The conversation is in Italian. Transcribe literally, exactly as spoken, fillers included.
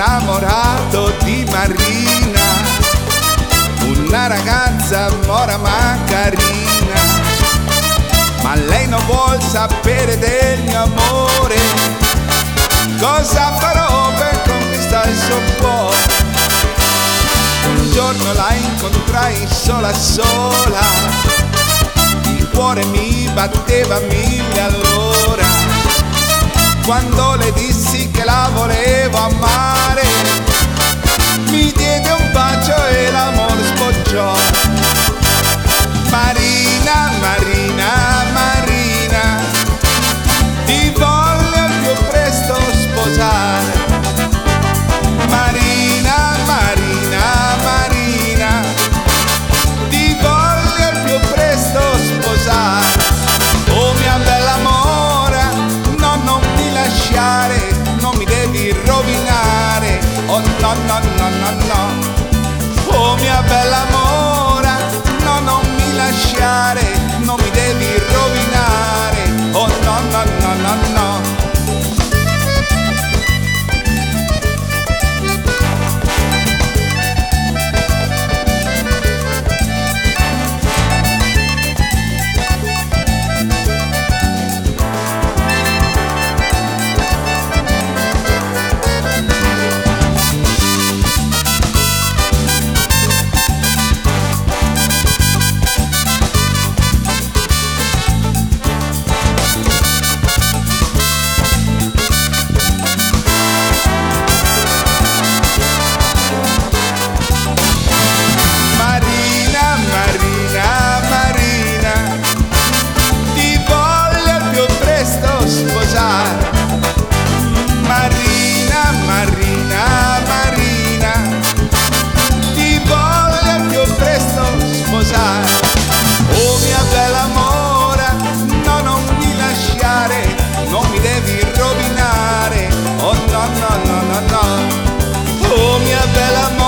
innamorato di Marina, una ragazza mora ma carina, ma lei non vuol sapere del mio amore. Cosa farò per conquistare il suo cuore? Un giorno la incontrai sola sola, il cuore mi batteva mille all'ora. Quando le dissi che la volevo amare, mi diede un bacio e l'amore sbocciò. Marina, Marina, Marina, ti voglio al più presto sposare. Marina, Marina, Marina, ti voglio al più presto sposare. Oh mia bella mora, no, non mi lasciare, non mi devi rovinare. Oh no, no, no, no, no. Oh mia bella mora, no, non mi lasciare, non mi devi rovinare. Oh no, no, no, no, no. Marina, Marina, Marina, ti voglio al più presto sposare. Oh mia bella mora, no, non mi lasciare, non mi devi rovinare. Oh no, no, no, no, no. Oh mia bella mora,